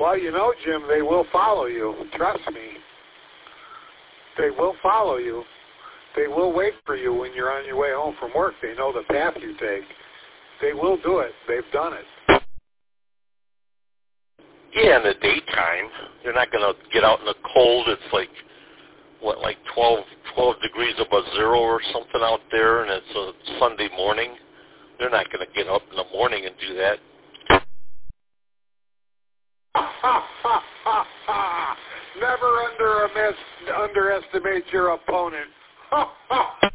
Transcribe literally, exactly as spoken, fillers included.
Well, you know, Jim, they will follow you. Trust me. They will follow you. They will wait for you when you're on your way home from work. They know the path you take. They will do it. They've done it. Yeah, in the daytime. They're not going to get out in the cold. It's like, what, like twelve, twelve degrees above zero or something out there, and it's a Sunday morning. They're not going to get up in the morning and do that. Never under underestimate your opponent.